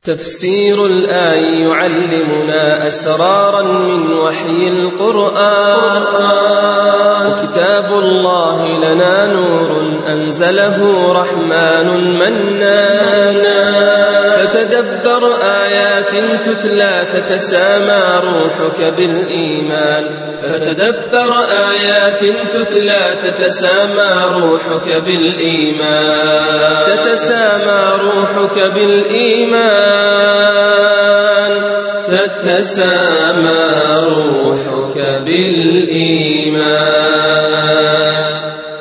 تفسير الآي يعلمنا أسرارا من وحي القرآن، وكتاب الله لنا نور أنزله رحمن منان. فتدبر آيات تتلى تتسامى روحك بالإيمان، فتدبر آيات تتلى تتسامى روحك بالإيمان، تتسامى روحك بالإيمان، تتسامى روحك بالإيمان.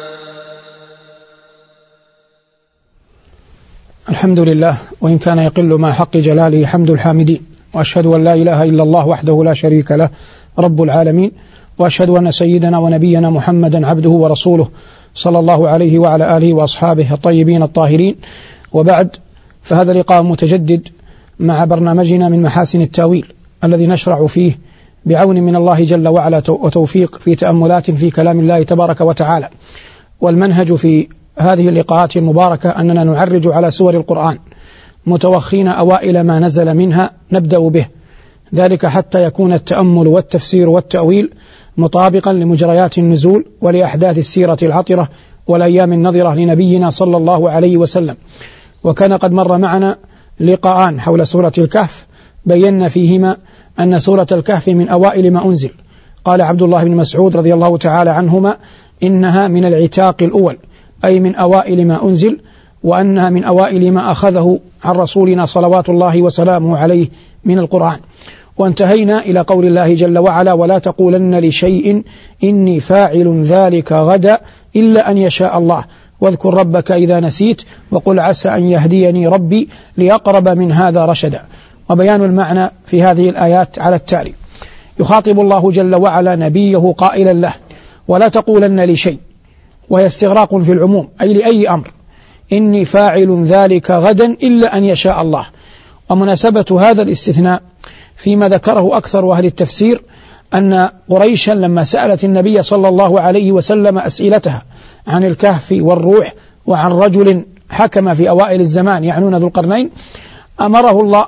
الحمد لله، وإن كان يقل مع حق جلاله حمد الحامدين، وأشهد أن لا إله إلا الله وحده لا شريك له رب العالمين، وأشهد أن سيدنا ونبينا محمدا عبده ورسوله صلى الله عليه وعلى آله وأصحابه الطيبين الطاهرين. وبعد، فهذا لقاء متجدد مع برنامجنا من محاسن التاويل، الذي نشرع فيه بعون من الله جل وعلا وتوفيق في تأملات في كلام الله تبارك وتعالى. والمنهج في هذه اللقاءات المباركة أننا نعرج على سور القرآن متوخين أوائل ما نزل منها نبدأ به، ذلك حتى يكون التأمل والتفسير والتأويل مطابقا لمجريات النزول ولأحداث السيرة العطرة والأيام النظرة لنبينا صلى الله عليه وسلم. وكان قد مر معنا لقاءان حول سورة الكهف بينا فيهما أن سورة الكهف من أوائل ما أنزل. قال عبد الله بن مسعود رضي الله تعالى عنهما إنها من العتاق الأول، أي من أوائل ما أنزل، وأنها من أوائل ما أخذه عن رسولنا صلوات الله وسلامه عليه من القرآن. وانتهينا إلى قول الله جل وعلا: ولا تقولن لشيء إني فاعل ذلك غدا إلا أن يشاء الله، واذكر ربك إذا نسيت، وقل عسى أن يهديني ربي لأقرب من هذا رشدا. وبيان المعنى في هذه الآيات على التالي: يخاطب الله جل وعلا نبيه قائلا له: ولا تقولن لشيء، وهي استغراق في العموم، أي لأي أمر، إني فاعل ذلك غدا إلا أن يشاء الله. ومناسبة هذا الاستثناء فيما ذكره أكثر أهل التفسير أن قريشا لما سألت النبي صلى الله عليه وسلم أسئلتها عن الكهف والروح وعن رجل حكم في أوائل الزمان يعنون ذو القرنين، أمره الله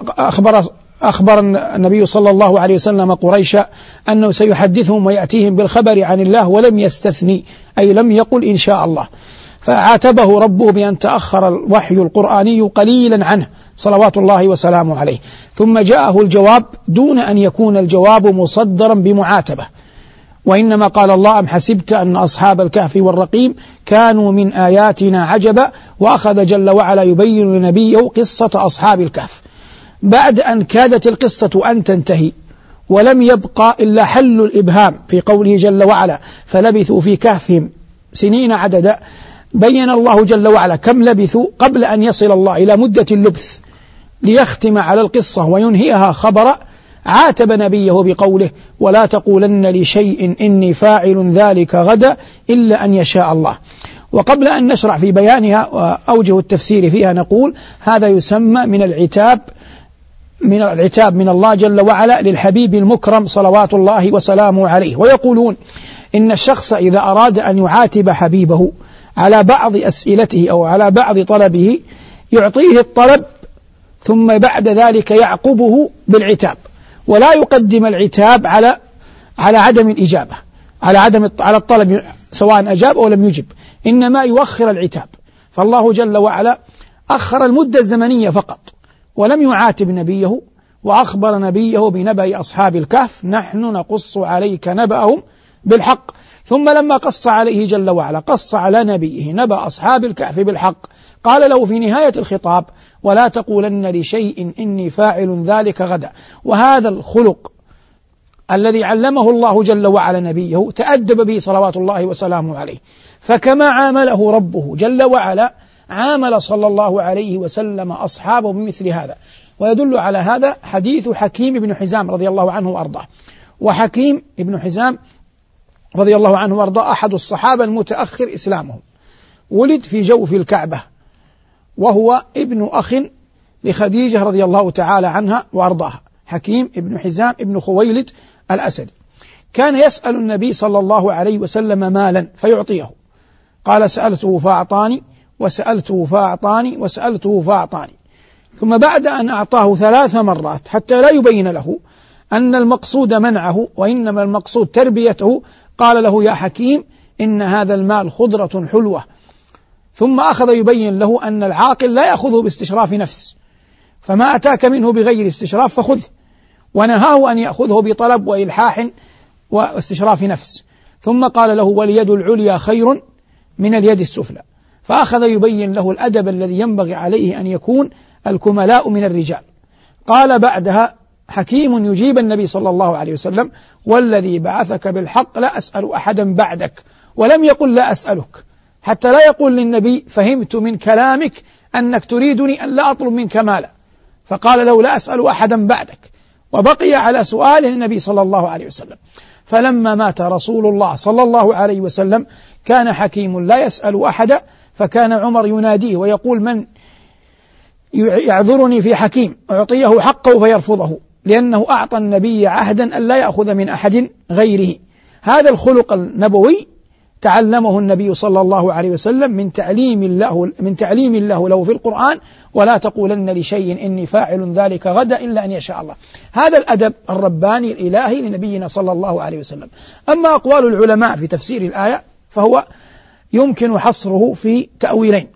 أخبر النبي صلى الله عليه وسلم قريشا أنه سيحدثهم ويأتيهم بالخبر عن الله، ولم يستثني، أي لم يقل إن شاء الله. فعاتبه ربه بأن تأخر الوحي القرآني قليلا عنه صلوات الله وسلامه عليه، ثم جاءه الجواب دون أن يكون الجواب مصدرا بمعاتبة. وإنما قال الله: أم حسبت أن أصحاب الكهف والرقيم كانوا من آياتنا عجبا، وأخذ جل وعلا يبين لنبيه قصة أصحاب الكهف بعد أن كادت القصة أن تنتهي، ولم يبقى إلا حل الإبهام في قوله جل وعلا: فلبثوا في كهفهم سنين عددا. بين الله جل وعلا كم لبثوا قبل أن يصل الله إلى مدة اللبث ليختم على القصة وينهيها خبرا. عاتب نبيه بقوله: ولا تقولن لشيء إني فاعل ذلك غدا إلا أن يشاء الله. وقبل أن نشرع في بيانها وأوجه التفسير فيها نقول: هذا يسمى من العتاب من الله جل وعلا للحبيب المكرم صلوات الله وسلامه عليه. ويقولون إن الشخص إذا أراد أن يعاتب حبيبه على بعض أسئلته أو على بعض طلبه يعطيه الطلب ثم بعد ذلك يعقبه بالعتاب، ولا يقدم العتاب على عدم الإجابة، على الطلب سواء أجاب أو لم يجب، إنما يؤخر العتاب. فالله جل وعلا أخر المدة الزمنية فقط ولم يعاتب نبيه، وأخبر نبيه بنبأ أصحاب الكهف: نحن نقص عليك نبأهم بالحق. ثم لما قص عليه جل وعلا قص على نبيه نبأ أصحاب الكهف بالحق، قال له في نهاية الخطاب: ولا تقولن لشيء إني فاعل ذلك غدا. وهذا الخلق الذي علمه الله جل وعلا نبيه تأدب به صلوات الله وسلامه عليه. فكما عامله ربه جل وعلا عامل صلى الله عليه وسلم أصحابه بمثل هذا. ويدل على هذا حديث حكيم بن حزام رضي الله عنه وأرضاه. وحكيم بن حزام رضي الله عنه وأرضاه أحد الصحابة المتأخر إسلامهم، ولد في جوف الكعبة، وهو ابن أخ لخديجة رضي الله تعالى عنها وأرضاها. حكيم بن حزام ابن خويلد الأسدي كان يسأل النبي صلى الله عليه وسلم مالا فيعطيه. قال: سألته فأعطاني، وسألته فأعطاني، وسألته فأعطاني. ثم بعد أن أعطاه 3 مرات حتى لا يبين له أن المقصود منعه وإنما المقصود تربيته، قال له: يا حكيم إن هذا المال خضرة حلوة. ثم أخذ يبين له أن العاقل لا يأخذه باستشراف نفس، فما أتاك منه بغير استشراف فخذه، ونهاه أن يأخذه بطلب وإلحاح واستشراف نفس. ثم قال له: واليد العليا خير من اليد السفلى. فأخذ يبين له الأدب الذي ينبغي عليه أن يكون الكملاء من الرجال. قال بعدها حكيم يجيب النبي صلى الله عليه وسلم: والذي بعثك بالحق لا أسأل أحدا بعدك. ولم يقل لا أسألك، حتى لا يقول للنبي: فهمت من كلامك أنك تريدني أن لا أطلب منك مالا، فقال له: لا أسأل أحدا بعدك، وبقي على سؤال النبي صلى الله عليه وسلم. فلما مات رسول الله صلى الله عليه وسلم كان حكيم لا يسأل أحدا، فكان عمر يناديه ويقول: من يعذرني في حكيم أعطيه حقه فيرفضه، لأنه أعطى النبي عهدا أن لا يأخذ من أحد غيره. هذا الخلق النبوي تعلمه النبي صلى الله عليه وسلم من تعليم الله له في القرآن: ولا تقولن لشيء إني فاعل ذلك غدا إلا أن يشاء الله. هذا الأدب الرباني الإلهي لنبينا صلى الله عليه وسلم. أما أقوال العلماء في تفسير الآية فهو يمكن حصره في تأويلين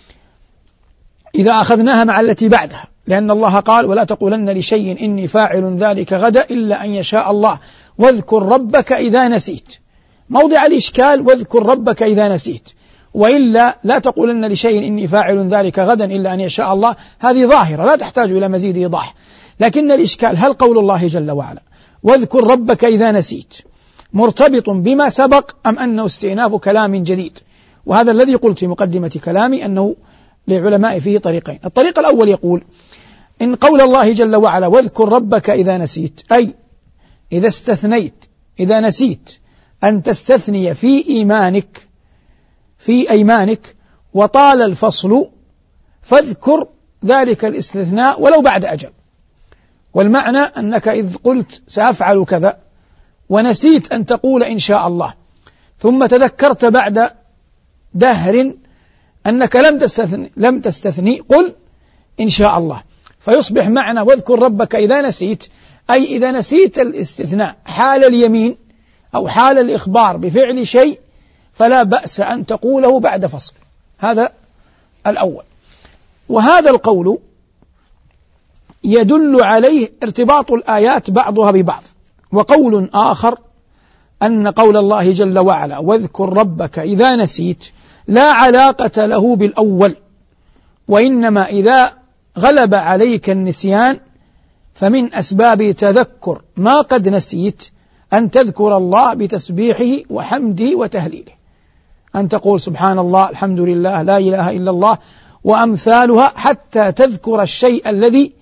إذا أخذناها مع التي بعدها، لأن الله قال: ولا تقولن لشيء إني فاعل ذلك غدا إلا أن يشاء الله واذكر ربك إذا نسيت. موضع الإشكال: واذكر ربك إذا نسيت، وإلا لا تقولن لشيء إني فاعل ذلك غدا إلا أن يشاء الله، هذه ظاهرة لا تحتاج إلى مزيد إيضاح. لكن الإشكال: هل قول الله جل وعلا واذكر ربك إذا نسيت مرتبط بما سبق أم أنه استئناف كلام جديد؟ وهذا الذي قلت في مقدمة كلامي أنه للعلماء فيه طريقين. الطريق الأول يقول: إن قول الله جل وعلا واذكر ربك إذا نسيت، أي إذا نسيت أن تستثني في أيمانك وطال الفصل فاذكر ذلك الاستثناء ولو بعد أجل. والمعنى أنك إذ قلت سأفعل كذا ونسيت أن تقول إن شاء الله، ثم تذكرت بعد دهر أنك لم تستثني، قل إن شاء الله، فيصبح معنى واذكر ربك إذا نسيت أي إذا نسيت الاستثناء حال اليمين أو حال الإخبار بفعل شيء فلا بأس أن تقوله بعد فصل. هذا الأول. وهذا القول يدل عليه ارتباط الآيات بعضها ببعض. وقول آخر أن قول الله جل وعلا واذكر ربك إذا نسيت لا علاقة له بالأول، وإنما إذا غلب عليك النسيان فمن أسباب تذكر ما قد نسيت أن تذكر الله بتسبيحه وحمده وتهليله، أن تقول سبحان الله، الحمد لله، لا إله إلا الله وأمثالها، حتى تذكر الشيء الذي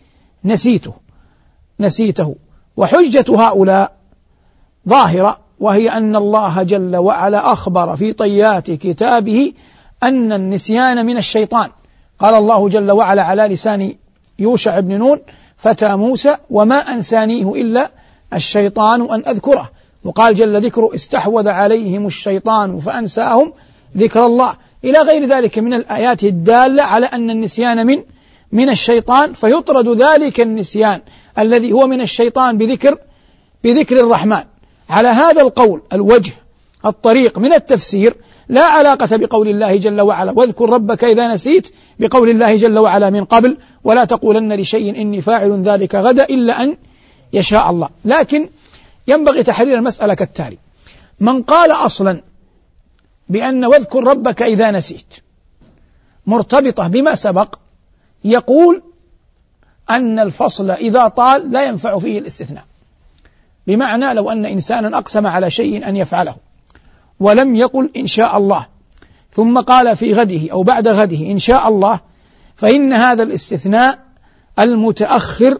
نسيته. وحجة هؤلاء ظاهرة، وهي أن الله جل وعلا أخبر في طيات كتابه أن النسيان من الشيطان. قال الله جل وعلا على لسان يوشع بن نون فتى موسى: وما أنسانيه إلا الشيطان أن أذكره. وقال جل ذكره: استحوذ عليهم الشيطان فأنساهم ذكر الله، إلى غير ذلك من الآيات الدالة على أن النسيان من الشيطان، فيطرد ذلك النسيان الذي هو من الشيطان بذكر الرحمن. على هذا القول الوجه الطريق من التفسير لا علاقة بقول الله جل وعلا واذكر ربك إذا نسيت بقول الله جل وعلا من قبل: ولا تقولن لشيء إني فاعل ذلك غدا إلا أن يشاء الله. لكن ينبغي تحرير المسألة كالتالي: من قال أصلا بأن واذكر ربك إذا نسيت مرتبطة بما سبق يقول أن الفصل إذا طال لا ينفع فيه الاستثناء. بمعنى لو أن إنسانا أقسم على شيء أن يفعله ولم يقل إن شاء الله، ثم قال في غده أو بعد غده إن شاء الله، فإن هذا الاستثناء المتأخر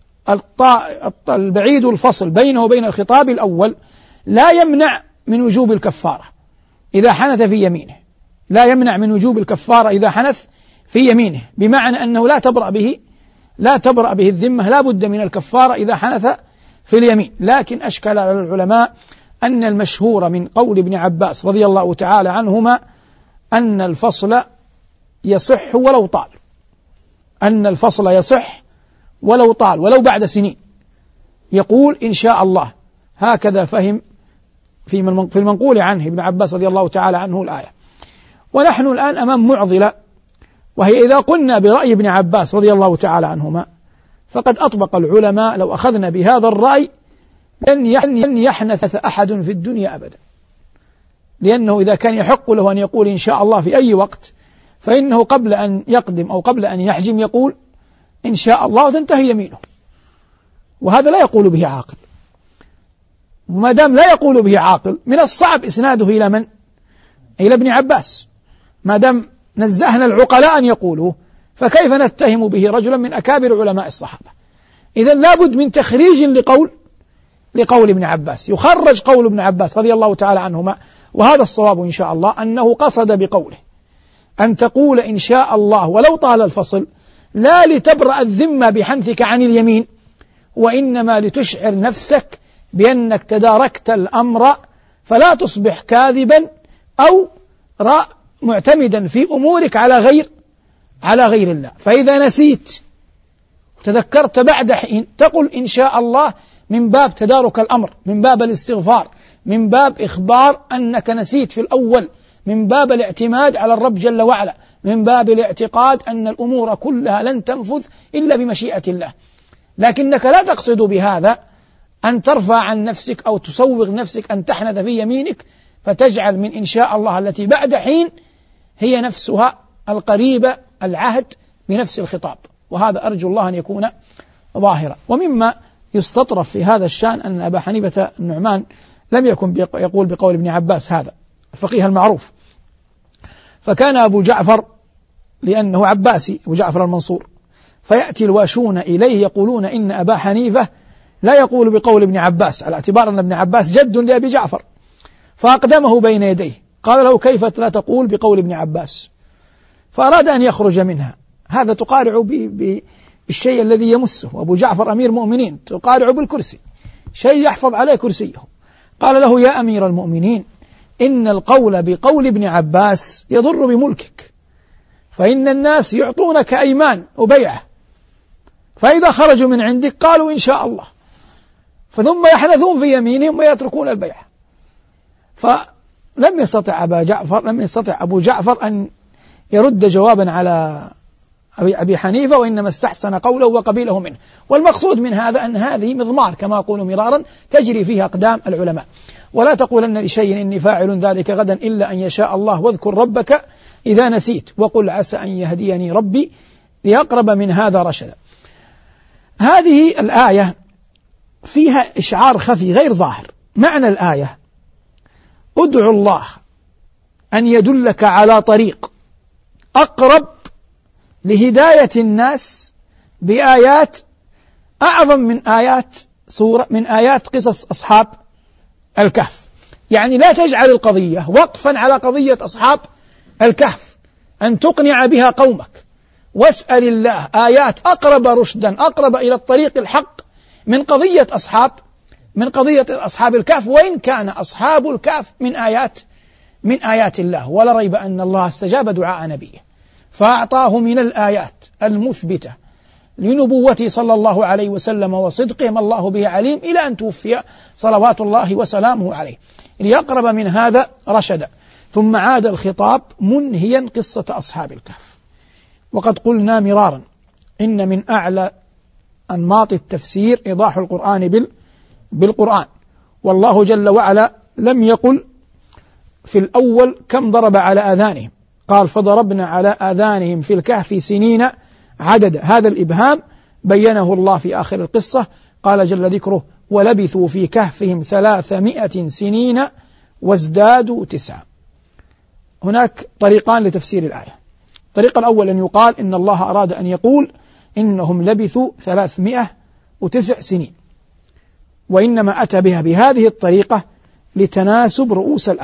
البعيد الفصل بينه وبين الخطاب الأول لا يمنع من وجوب الكفارة إذا حنث في يمينه، لا يمنع من وجوب الكفارة إذا حنث في يمينه، بمعنى أنه لا تبرأ به الذمة، لا بد من الكفارة إذا حنث في اليمين. لكن أشكل على العلماء أن المشهور من قول ابن عباس رضي الله تعالى عنهما أن الفصل يصح ولو طال، أن الفصل يصح ولو طال ولو بعد سنين، يقول إن شاء الله. هكذا فهم في المنقول عنه ابن عباس رضي الله تعالى عنه الآية. ونحن الآن أمام معضلة، وهي إذا قلنا برأي ابن عباس رضي الله تعالى عنهما فقد أطبق العلماء لو أخذنا بهذا الرأي لن يحنث أحد في الدنيا أبدا، لأنه إذا كان يحق له أن يقول إن شاء الله في أي وقت، فإنه قبل أن يقدم أو قبل أن يحجم يقول إن شاء الله وتنتهي يمينه، وهذا لا يقول به عاقل. وما دام لا يقول به عاقل من الصعب إسناده إلى من؟ إلى ابن عباس. ما دام نزهنا العقلاء أن يقولوا، فكيف نتهم به رجلا من أكابر علماء الصحابة؟ إذن لابد من تخريج لقول ابن عباس، يخرج قول ابن عباس رضي الله تعالى عنهما. وهذا الصواب إن شاء الله، أنه قصد بقوله أن تقول إن شاء الله ولو طال الفصل، لا لتبرأ الذمة بحنثك عن اليمين، وإنما لتشعر نفسك بأنك تداركت الأمر، فلا تصبح كاذبا أو معتمدا في أمورك على غير الله. فإذا نسيت وتذكرت بعد حين تقول إن شاء الله، من باب تدارك الأمر، من باب الاستغفار، من باب إخبار أنك نسيت في الأول، من باب الاعتماد على الرب جل وعلا، من باب الاعتقاد أن الأمور كلها لن تنفذ إلا بمشيئة الله. لكنك لا تقصد بهذا أن ترفع عن نفسك أو تسوغ نفسك أن تحنث في يمينك، فتجعل من إن شاء الله التي بعد حين هي نفسها القريبة العهد بنفس الخطاب. وهذا أرجو الله أن يكون ظاهرا. ومما يستطرف في هذا الشأن أن أبا حنيفة النعمان لم يكن يقول بقول ابن عباس هذا الفقيه المعروف، فكان أبو جعفر، لأنه عباسي أبو جعفر المنصور، فيأتي الواشون إليه يقولون إن أبا حنيفة لا يقول بقول ابن عباس، على اعتبار أن ابن عباس جد لأبي جعفر، فأقدمه بين يديه قال له كيف لا تقول بقول ابن عباس؟ فأراد أن يخرج منها. هذا تقارع بالشيء الذي يمسه، وأبو جعفر أمير مؤمنين، تقارع بالكرسي، شيء يحفظ عليه كرسيه. قال له يا أمير المؤمنين، إن القول بقول ابن عباس يضر بملكك، فإن الناس يعطونك أيمان وبيعة، فإذا خرجوا من عندك قالوا إن شاء الله، فثم يحنثون في يمينهم ويتركون البيعة. فلم يستطع أبو جعفر أن يرد جوابا على أبي حنيفة، وإنما استحسن قوله وقبيله منه. والمقصود من هذا أن هذه مضمار كما أقول مرارا تجري فيها أقدام العلماء. ولا تقولن لشيء إني فاعل ذلك غدا إلا أن يشاء الله، واذكر ربك إذا نسيت، وقل عسى أن يهديني ربي لأقرب من هذا رشدا. هذه الآية فيها إشعار خفي غير ظاهر. معنى الآية ادعو الله أن يدلك على طريق أقرب لهداية الناس بآيات أعظم من آيات قصص أصحاب الكهف. يعني لا تجعل القضية وقفا على قضية أصحاب الكهف، أن تقنع بها قومك، واسأل الله آيات أقرب رشدا، أقرب إلى الطريق الحق من قضية أصحاب الكهف، وإن كان أصحاب الكهف من آيات الله. ولا ريب أن الله استجاب دعاء نبيه فأعطاه من الآيات المثبتة لنبوته صلى الله عليه وسلم وصدقه ما الله به عليم، إلى أن توفي صلوات الله وسلامه عليه، ليقرب من هذا رشدا. ثم عاد الخطاب منهيا قصة أصحاب الكهف. وقد قلنا مرارا إن من أعلى أنماط التفسير إيضاح القرآن بالقرآن. والله جل وعلا لم يقل في الأول كم ضرب على آذانهم، قال فضربنا على آذانهم في الكهف سنين عدد. هذا الإبهام بينه الله في آخر القصة، قال جل ذكره ولبثوا في كهفهم 300 سنين وازدادوا 9. هناك طريقان لتفسير الآية. الطريق الأول أن يقال إن الله أراد أن يقول إنهم لبثوا 309 سنين، وإنما أتى بها بهذه الطريقة لتناسب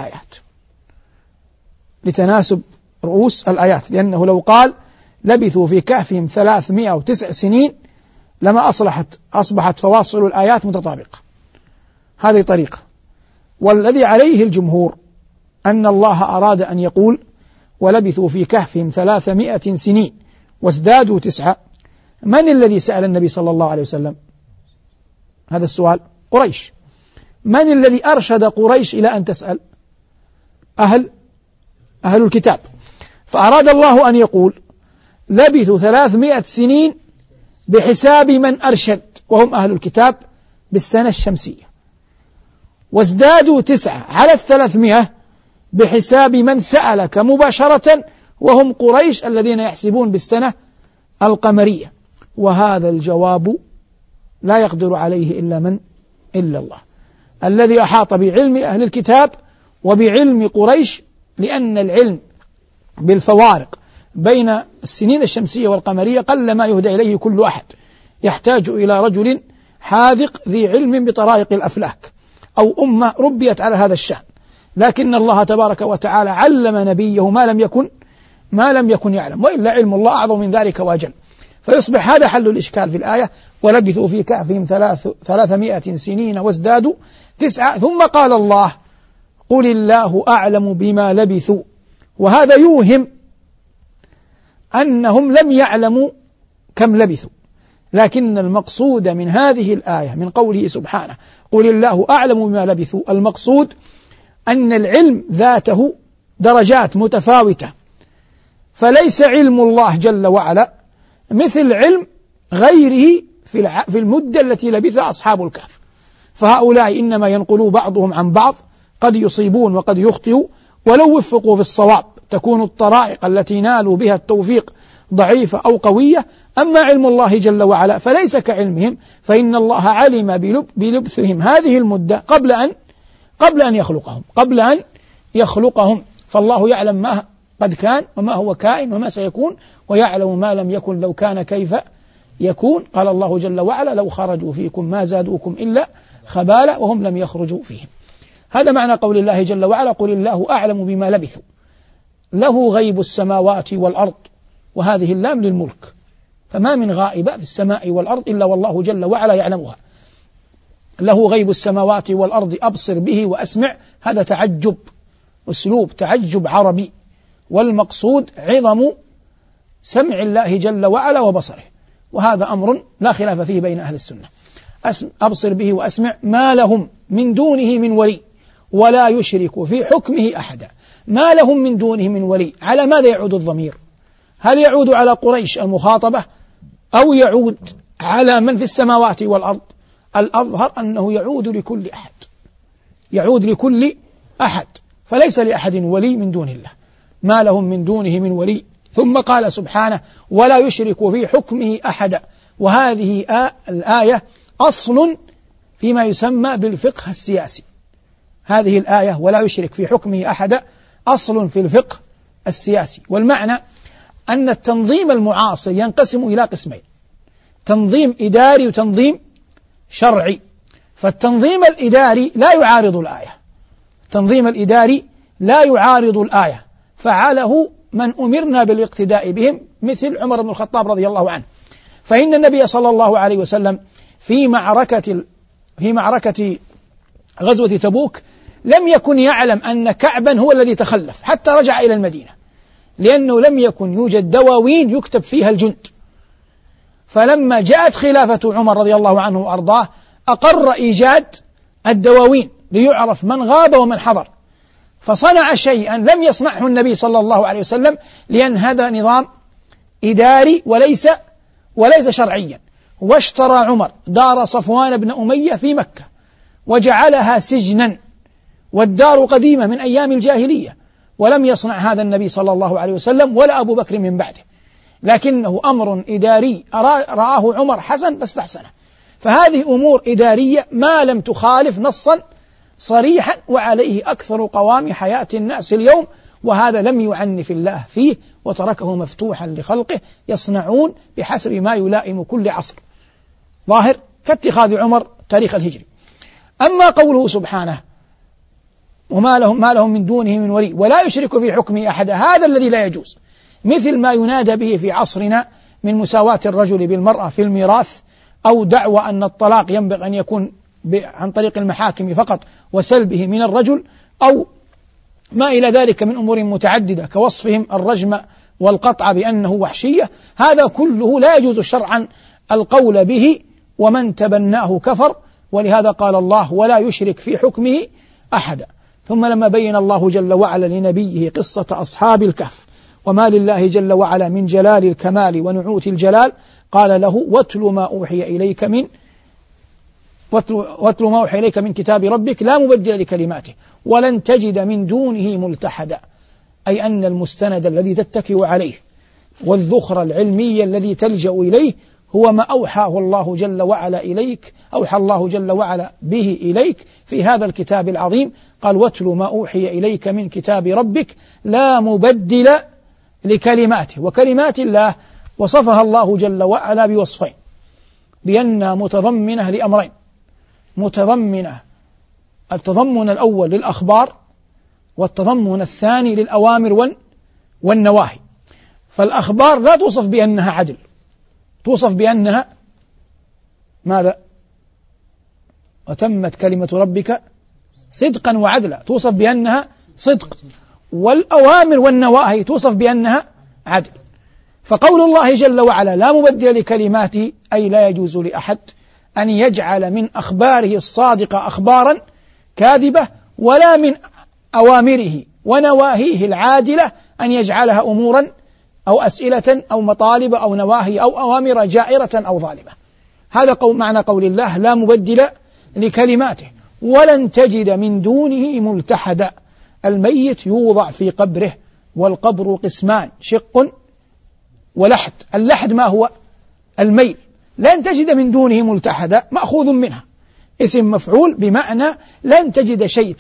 رؤوس الآيات، لأنه لو قال لبثوا في كهفهم 309 سنين لما أصبحت فواصل الآيات متطابقة. هذه طريقة. والذي عليه الجمهور أن الله أراد أن يقول ولبثوا في كهفهم 300 سنين وازدادوا 9، من الذي سأل النبي صلى الله عليه وسلم هذا السؤال؟ قريش. من الذي أرشد قريش إلى أن تسأل؟ أهل الكتاب. فأراد الله أن يقول لبثوا 300 سنين بحساب من أرشد وهم أهل الكتاب بالسنة الشمسية، وازدادوا 9 على 300 بحساب من سألك مباشرة وهم قريش الذين يحسبون بالسنة القمرية. وهذا الجواب لا يقدر عليه إلا الله الذي أحاط بعلم أهل الكتاب وبعلم قريش، لأن العلم بالفوارق بين السنين الشمسية والقمرية قل ما يهدى إليه كل أحد، يحتاج إلى رجل حاذق ذي علم بطرائق الأفلاك أو أمة ربيت على هذا الشأن. لكن الله تبارك وتعالى علم نبيه ما لم يكن يعلم، وإلا علم الله أعظم من ذلك وأجل. فيصبح هذا حل الإشكال في الآية: ولبثوا في كهفهم 300 سنين وازدادوا 9. ثم قال الله: قل الله أعلم بما لبثوا. وهذا يوهم أنهم لم يعلموا كم لبثوا، لكن المقصود من هذه الآية من قوله سبحانه قل الله أعلم بما لبثوا، المقصود أن العلم ذاته درجات متفاوتة، فليس علم الله جل وعلا مثل علم غيره في المدة التي لبثها أصحاب الكهف. فهؤلاء إنما ينقلوا بعضهم عن بعض، قد يصيبون وقد يخطئوا، ولو وفقوا في الصواب تكون الطرائق التي نالوا بها التوفيق ضعيفة أو قوية. أما علم الله جل وعلا فليس كعلمهم، فإن الله علم بلبثهم هذه المدة قبل أن يخلقهم. فالله يعلم ما قد كان وما هو كائن وما سيكون، ويعلم ما لم يكن لو كان كيف يكون. قال الله جل وعلا: لو خرجوا فيكم ما زادوكم إلا خبالا وهم لم يخرجوا فيهم. هذا معنى قول الله جل وعلا: قل الله أعلم بما لبثوا، له غيب السماوات والأرض، وهذه اللام للملك، فما من غائبة في السماء والأرض إلا والله جل وعلا يعلمها. له غيب السماوات والأرض أبصر به وأسمع، هذا تعجب، أسلوب تعجب عربي، والمقصود عظم سمع الله جل وعلا وبصره، وهذا أمر لا خلاف فيه بين أهل السنة. أبصر به وأسمع، ما لهم من دونه من ولي ولا يشرك في حكمه أحدا. ما لهم من دونه من ولي، على ماذا يعود الضمير؟ هل يعود على قريش المخاطبة أو يعود على من في السماوات والأرض؟ الأظهر أنه يعود لكل أحد، فليس لأحد ولي من دون الله. ما لهم من دونه من ولي. ثم قال سبحانه: ولا يشرك في حكمه أحدا. وهذه الآية أصل فيما يسمى بالفقه السياسي. هذه الآية ولا يشرك في حكمه أحدا أصل في الفقه السياسي، والمعنى أن التنظيم المعاصر ينقسم إلى قسمين: تنظيم إداري وتنظيم شرعي. فالتنظيم الإداري لا يعارض الآية، التنظيم الإداري لا يعارض الآية، فعله من أمرنا بالاقتداء بهم مثل عمر بن الخطاب رضي الله عنه. فإن النبي صلى الله عليه وسلم في معركة غزوة تبوك لم يكن يعلم أن كعبا هو الذي تخلف حتى رجع إلى المدينة، لأنه لم يكن يوجد دواوين يكتب فيها الجند. فلما جاءت خلافة عمر رضي الله عنه وأرضاه أقر إيجاد الدواوين ليعرف من غاب ومن حضر، فصنع شيئا لم يصنعه النبي صلى الله عليه وسلم، لأن هذا نظام إداري وليس شرعيا. واشترى عمر دار صفوان بن أمية في مكة وجعلها سجنا، والدار قديمة من أيام الجاهلية، ولم يصنع هذا النبي صلى الله عليه وسلم ولا أبو بكر من بعده، لكنه أمر إداري رآه عمر حسن فاستحسنه. فهذه أمور إدارية ما لم تخالف نصا صريحا، وعليه أكثر قوام حياة الناس اليوم، وهذا لم يعنف الله فيه وتركه مفتوحا لخلقه يصنعون بحسب ما يلائم كل عصر، ظاهر كاتخاذ عمر تاريخ الهجري. أما قوله سبحانه: وما لهم من دونه من ولي ولا يشرك في حكمه أحدا، هذا الذي لا يجوز، مثل ما ينادى به في عصرنا من مساواة الرجل بالمرأة في الميراث، أو دعوى أن الطلاق ينبغي أن يكون عن طريق المحاكم فقط وسلبه من الرجل، أو ما إلى ذلك من أمور متعددة كوصفهم الرجم والقطع بأنه وحشية، هذا كله لا يجوز شرعا القول به، ومن تبناه كفر. ولهذا قال الله: ولا يشرك في حكمه أحدا. ثم لما بين الله جل وعلا لنبيه قصة أصحاب الكهف وما لله جل وعلا من جلال الكمال ونعوت الجلال، قال له: واتل ما أوحي إليك من كتاب ربك لا مبدل لكلماته ولن تجد من دونه ملتحدا. أي أن المستند الذي تتكئ عليه والذخر العلمي الذي تلجأ إليه هو ما أوحاه الله جل وعلا إليك، أوحى الله جل وعلا به إليك في هذا الكتاب العظيم. قال: واتل ما أوحي إليك من كتاب ربك لا مبدل لكلماته. وكلمات الله وصفها الله جل وعلا بوصفين، بأنها متضمنة لأمرين: متضمنة التضمن الأول للأخبار، والتضمن الثاني للأوامر والنواهي. فالأخبار لا توصف بأنها عدل، توصف بأنها ماذا؟ وتمت كلمة ربك صدقا وعدلا، توصف بأنها صدق. والأوامر والنواهي توصف بأنها عدل. فقول الله جل وعلا لا مبدل لكلماته، أي لا يجوز لأحد أن يجعل من أخباره الصادقة أخبارا كاذبة، ولا من أوامره ونواهيه العادلة أن يجعلها أمورا أو أسئلة أو مطالب أو نواهي أو أوامر جائرة أو ظالمة. هذا معنى قول الله لا مبدل لكلماته ولن تجد من دونه ملتحدا. الميت يوضع في قبره، والقبر قسمان: شق ولحد. اللحد ما هو؟ الميل. لن تجد من دونه ملتحدا مأخوذ منها، اسم مفعول بمعنى لن تجد شيء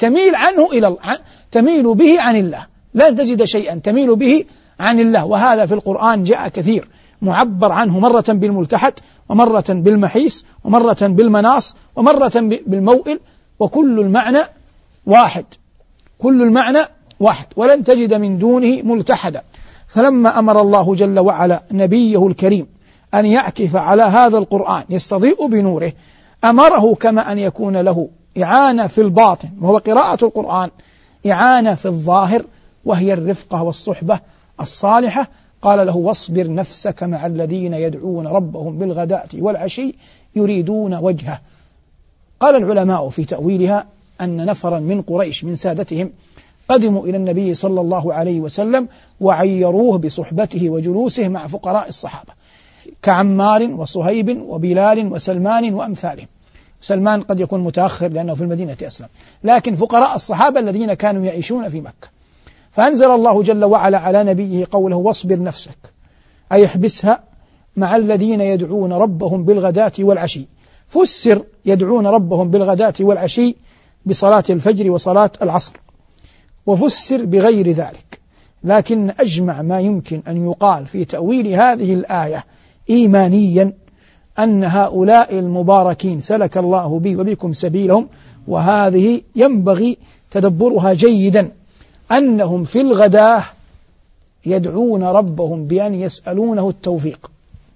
تميل به عن الله، لن تجد شيئا تميل به عن الله. وهذا في القرآن جاء كثير، معبر عنه مرة بالملتحد، ومرة بالمحيص، ومرة بالمناص، ومرة بالموئل، وكل المعنى واحد، كل المعنى واحد. ولن تجد من دونه ملتحدا. فلما أمر الله جل وعلا نبيه الكريم أن يعكف على هذا القرآن يستضيء بنوره، أمره كما أن يكون له إعانة في الباطن وهو قراءة القرآن، إعانة في الظاهر وهي الرفقة والصحبة الصالحة. قال له: واصبر نفسك مع الذين يدعون ربهم بالغداة والعشي يريدون وجهه. قال العلماء في تأويلها أن نفرا من قريش من سادتهم قدموا إلى النبي صلى الله عليه وسلم وعيروه بصحبته وجلوسه مع فقراء الصحابة كعمار وصهيب وبلال وسلمان وأمثالهم. سلمان قد يكون متأخر لأنه في المدينة أسلم، لكن فقراء الصحابة الذين كانوا يعيشون في مكة. فأنزل الله جل وعلا على نبيه قوله: واصبر نفسك، أي احبسها مع الذين يدعون ربهم بالغداة والعشي. فسر يدعون ربهم بالغداة والعشي بصلاة الفجر وصلاة العصر، وفسر بغير ذلك. لكن أجمع ما يمكن أن يقال في تأويل هذه الآية إيمانيا أن هؤلاء المباركين سلك الله بي وبكم سبيلهم، وهذه ينبغي تدبرها جيدا، أنهم في الغداة يدعون ربهم بأن يسألونه التوفيق.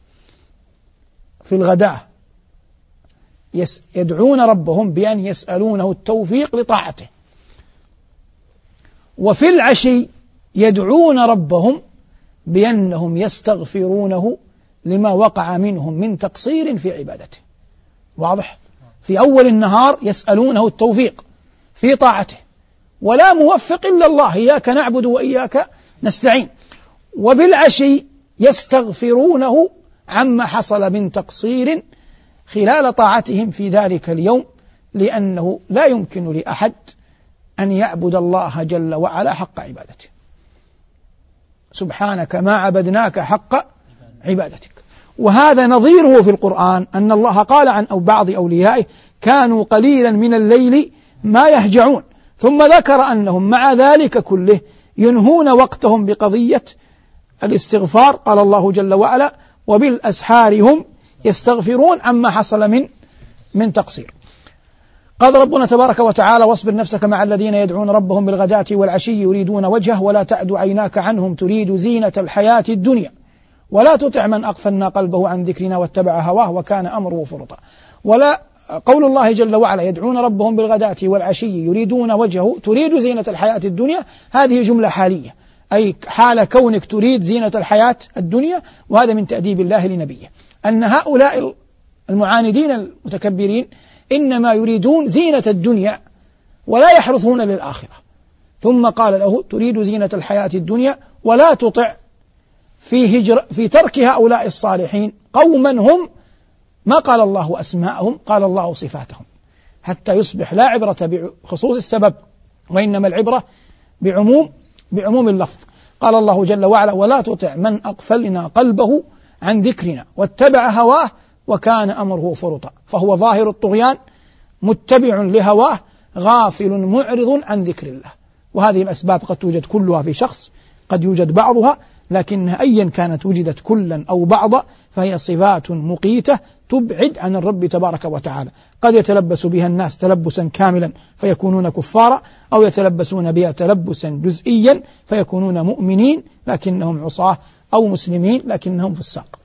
في الغداة يدعون ربهم بأن يسألونه التوفيق لطاعته، وفي العشي يدعون ربهم بأنهم يستغفرونه لما وقع منهم من تقصير في عبادته. واضح؟ في أول النهار يسألونه التوفيق في طاعته، ولا موفق إلا الله، إياك نعبد وإياك نستعين. وبالعشي يستغفرونه عما حصل من تقصير خلال طاعتهم في ذلك اليوم، لأنه لا يمكن لأحد أن يعبد الله جل وعلا حق عبادته. سبحانك ما عبدناك حق عبادتك. وهذا نظيره في القرآن أن الله قال عن بعض أوليائه: كانوا قليلا من الليل ما يهجعون. ثم ذكر أنهم مع ذلك كله ينهون وقتهم بقضية الاستغفار. قال الله جل وعلا: وبالأسحار هم يستغفرون عما حصل من تقصير. قال ربنا تبارك وتعالى: واصبر نفسك مع الذين يدعون ربهم بالغداة والعشي يريدون وجهه ولا تعد عيناك عنهم تريد زينة الحياة الدنيا ولا تطع من أغفلنا قلبه عن ذكرنا واتبع هواه وكان أمره فرطا. ولا قول الله جل وعلا: يدعون ربهم بالغداة والعشي يريدون وجهه تريد زينة الحياة الدنيا، هذه جملة حالية، أي حال كونك تريد زينة الحياة الدنيا. وهذا من تأديب الله لنبيه، أن هؤلاء المعاندين المتكبرين إنما يريدون زينة الدنيا ولا يحرصون للآخرة. ثم قال له: تريد زينة الحياة الدنيا ولا تطع في ترك هؤلاء الصالحين قوما هم، ما قال الله أسماءهم، قال الله صفاتهم، حتى يصبح لا عبرة بخصوص السبب وإنما العبرة بعموم اللفظ. قال الله جل وعلا: ولا تطع من أغفلنا قلبه عن ذكرنا واتبع هواه وكان أمره فرطا. فهو ظاهر الطغيان متبع لهواه غافل معرض عن ذكر الله. وهذه الأسباب قد توجد كلها في شخص، قد يوجد بعضها، لكنها أيا كانت وجدت كلا أو بعضا فهي صفات مقيتة تبعد عن الرب تبارك وتعالى. قد يتلبس بها الناس تلبسا كاملا فيكونون كفارا، أو يتلبسون بها تلبسا جزئيا فيكونون مؤمنين لكنهم عصاة، أو مسلمين لكنهم فساق.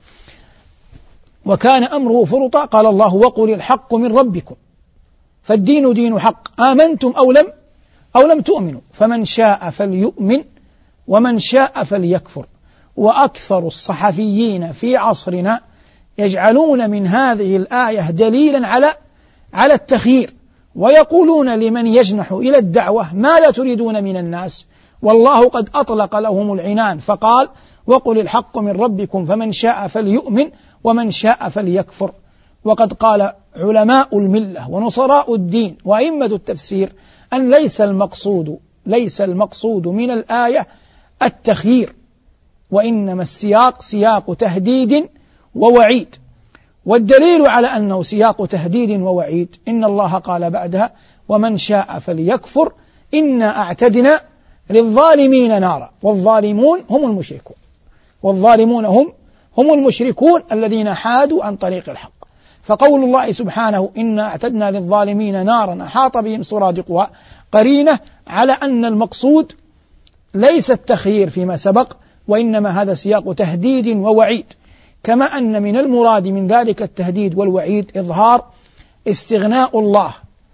وكان أمره فرطا. قال الله: وقل الحق من ربكم فالدين دين حق آمنتم أو لم تؤمنوا فمن شاء فليؤمن ومن شاء فليكفر. وأكثر الصحفيين في عصرنا يجعلون من هذه الآية دليلا على التخيير، ويقولون لمن يجنح إلى الدعوة: ماذا تريدون من الناس؟ والله قد أطلق لهم العنان فقال: وقل الحق من ربكم فمن شاء فليؤمن ومن شاء فليكفر. وقد قال علماء الملة ونصراء الدين وأئمة التفسير أن ليس المقصود من الآية التخيير، وإنما السياق سياق تهديد ووعيد. والدليل على أنه سياق تهديد ووعيد إن الله قال بعدها: ومن شاء فليكفر إنا أعتدنا للظالمين نارا. والظالمون هم المشركون الذين حادوا عن طريق الحق. فقول الله سبحانه: إنا أعتدنا للظالمين نارا أحاط بهم سرادقها قرينة على أن المقصود ليس التخيير فيما سبق، وإنما هذا سياق تهديد ووعيد. كما أن من المراد من ذلك التهديد والوعيد إظهار استغناء الله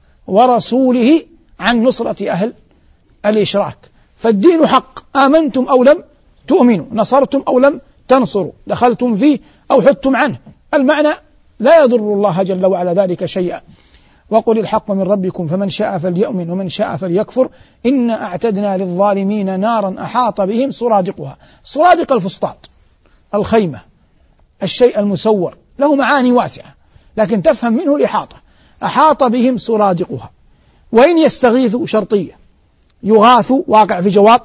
ورسوله عن نصرة أهل الإشراك. فالدين حق، آمنتم أو لم تؤمنوا، نصرتم أو لم تنصروا، دخلتم فيه أو حدتم عنه، المعنى لا يضر الله جل وعلا ذلك شيئا. وقل الحق من ربكم فمن شاء فليؤمن ومن شاء فليكفر إنا أعتدنا للظالمين نارا أحاط بهم سرادقها. سرادق الفسطاط، الخيمة، الشيء المسور، له معاني واسعة لكن تفهم منه الإحاطة. أحاط بهم سرادقها. وإن يستغيثوا شرطية، يغاث واقع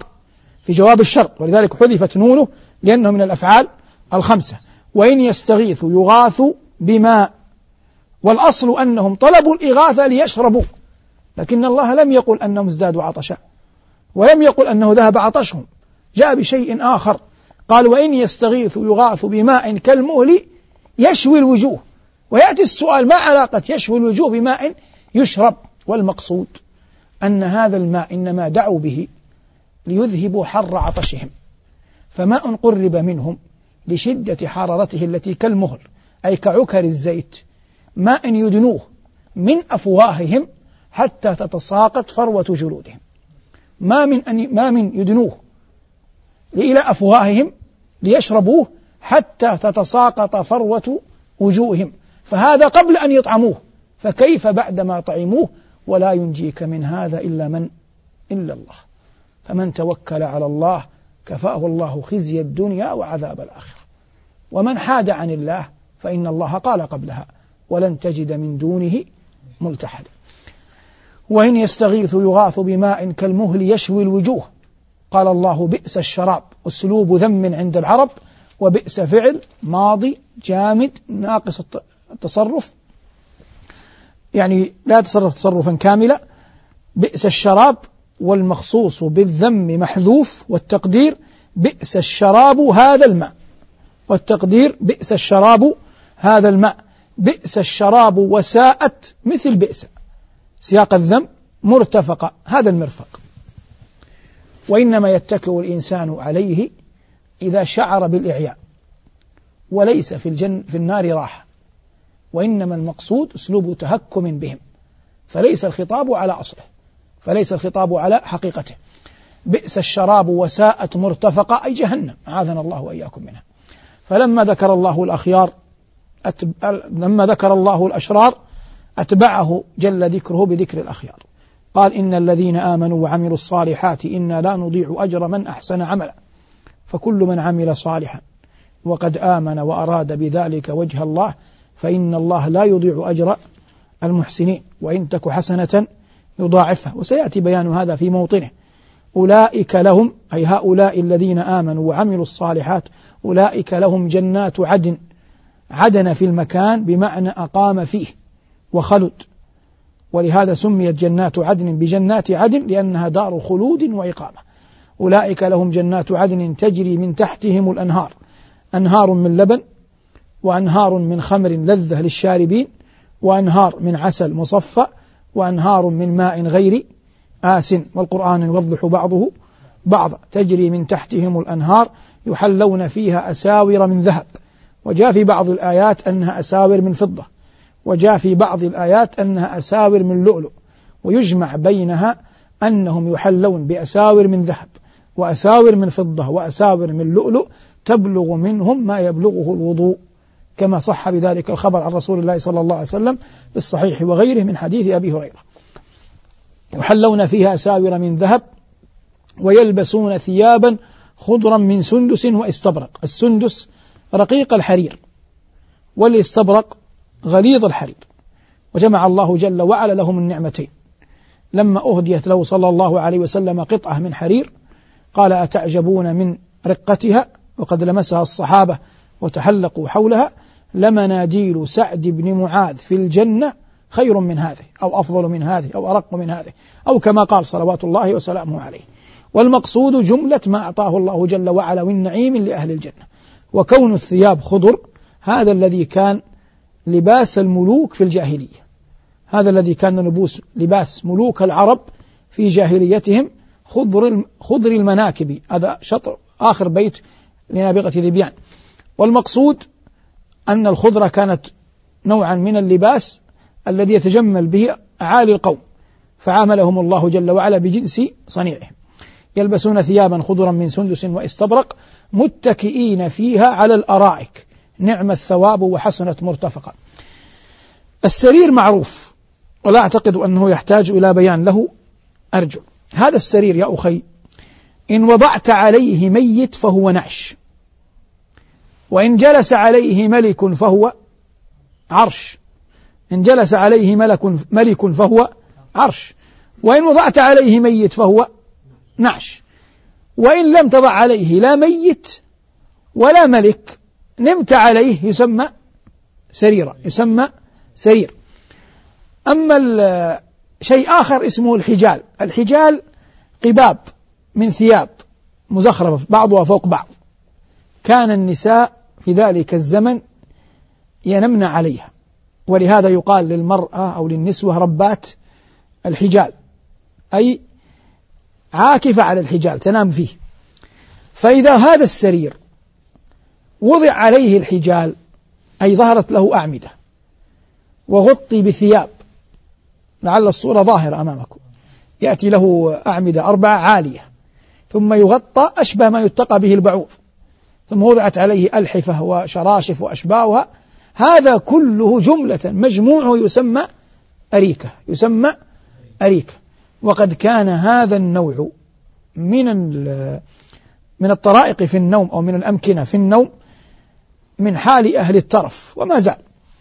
في جواب الشرط، ولذلك حذفت نونه لأنه من الأفعال الخمسة. وإن يستغيثوا يغاثوا بماء، والأصل أنهم طلبوا الإغاثة ليشربوا، لكن الله لم يقل أنهم ازدادوا عطشا، ولم يقل أنه ذهب عطشهم، جاء بشيء آخر. قال: وإن يستغيثوا يغاثوا بماء كالمهل يشوي الوجوه. ويأتي السؤال: ما علاقة يشوي الوجوه بماء يشرب؟ والمقصود أن هذا الماء إنما دعوا به ليذهبوا حر عطشهم، فماء قرب منهم لشدة حرارته التي كالمهل أي كعكر الزيت، ماء يدنوه من أفواههم حتى تتساقط فروة جلودهم، ما من يدنوه إلى أفواههم ليشربوه حتى تتساقط فروة وجوههم، فهذا قبل أن يطعموه، فكيف بعدما طعموه؟ ولا ينجيك من هذا إلا الله، فمن توكل على الله كفاه الله خزي الدنيا وعذاب الآخرة. ومن حاد عن الله فإن الله قال قبلها: ولن تجد من دونه ملتحدا. وإن يستغيثوا يغاث بماء كالمهل يشوي الوجوه. قال الله: بئس الشراب، أسلوب ذم عند العرب، وبئس فعل ماضي جامد ناقص التصرف، يعني لا يتصرف تصرفا كاملا. بئس الشراب، والمخصوص بالذم محذوف، والتقدير بئس الشراب هذا الماء، والتقدير بئس الشراب هذا الماء. بئس الشراب وساءت مثل بئس، سياق الذم مرتفق هذا المرفق. وإنما يتكئ الإنسان عليه إذا شعر بالإعياء، وليس في النار راحة، وإنما المقصود أسلوب تهكم بهم، فليس الخطاب على أصله، فليس الخطاب على حقيقته. بئس الشراب وساءت مرتفقا، أي جهنم، أعاذنا الله وإياكم منها. فلما ذكر الله الأخيار لما ذكر الله الأشرار أتبعه جل ذكره بذكر الأخيار، قال إن الذين آمنوا وعملوا الصالحات إنا لا نضيع أجر من أحسن عملا، فكل من عمل صالحا وقد آمن وأراد بذلك وجه الله فإن الله لا يضيع أجر المحسنين، وإن تك حسنة يضاعفها، وسيأتي بيان هذا في موطنه. أولئك لهم، أي هؤلاء الذين آمنوا وعملوا الصالحات، أولئك لهم جنات عدن، عدن في المكان بمعنى أقام فيه وخلد، ولهذا سميت جنات عدن بجنات عدن لأنها دار خلود وإقامة. أولئك لهم جنات عدن تجري من تحتهم الأنهار، أنهار من لبن وأنهار من خمر لذة للشاربين وأنهار من عسل مصفى وأنهار من ماء غير آسن، والقرآن يوضح بعضه بعضا. تجري من تحتهم الأنهار يحلون فيها أساور من ذهب، وجاء في بعض الآيات أنها أساور من فضة، وجاء في بعض الآيات أنها أساور من لؤلؤ، ويجمع بينها أنهم يحلون بأساور من ذهب وأساور من فضة وأساور من لؤلؤ تبلغ منهم ما يبلغه الوضوء، كما صح بذلك الخبر عن رسول الله صلى الله عليه وسلم في الصحيح وغيره من حديث أبي هريرة. يحلون فيها أساور من ذهب ويلبسون ثيابا خضرا من سندس واستبرق. السندس رقيق الحرير، والاستبرق غليظ الحرير، وجمع الله جل وعلا لهم النعمتين. لما أهديت له صلى الله عليه وسلم قطعة من حرير قال أتعجبون من رقتها، وقد لمسها الصحابة وتحلقوا حولها، لمناديل سعد بن معاذ في الجنة خير من هذه أو أفضل من هذه أو أرق من هذه، أو كما قال صلوات الله وسلامه عليه. والمقصود جملة ما أعطاه الله جل وعلا من نعيم لأهل الجنة. وكون الثياب خضر هذا الذي كان لباس الملوك في الجاهلية، هذا الذي كان لباس ملوك العرب في جاهليتهم، خضر المناكب. هذا شطر آخر بيت لنابغة ذبيان. والمقصود أن الخضرة كانت نوعا من اللباس الذي يتجمل به أعالي القوم، فعاملهم الله جل وعلا بجنس صنيعهم. يلبسون ثيابا خضرا من سندس واستبرق متكئين فيها على الأرائك، نعم الثواب وحسنت مرتفقا. السرير معروف ولا أعتقد أنه يحتاج إلى بيان له، أرجو. هذا السرير يا أخي إن وضعت عليه ميت فهو نعش، وإن جلس عليه ملك فهو عرش، إن جلس عليه ملك فهو عرش، وإن وضعت عليه ميت فهو نعش، وإن لم تضع عليه لا ميت ولا ملك نمت عليه يسمى سريرا، يسمى سرير. أما شيء آخر اسمه الحجال. الحجال قباب من ثياب مزخرفة بعضها فوق بعض، كان النساء في ذلك الزمن ينمن عليها، ولهذا يقال للمرأة أو للنسوة ربات الحجال، أي عاكفة على الحجال تنام فيه. فإذا هذا السرير وضع عليه الحجال أي ظهرت له أعمدة وغطي بثياب، لعل الصورة ظاهرة أمامكم، يأتي له أعمدة 4 عالية، ثم يغطى أشبه ما يتقى به البعوض، ثم وضعت عليه ألحفة وشراشف وأشباهها، هذا كله جملة مجموعه يسمى أريكة، يسمى أريكة. وقد كان هذا النوع من الطرائق في النوم أو من الأمكنة في النوم من حال أهل الترف، وما زال